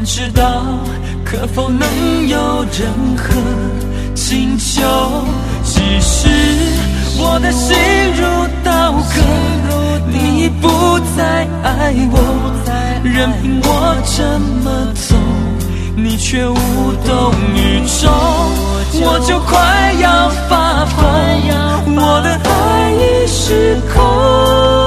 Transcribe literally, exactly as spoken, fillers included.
知道可否能有任何请求，只是我的心如刀割，你已不再爱我，任凭我这么走，你却无动于衷，我就快要发疯，我的爱已失控。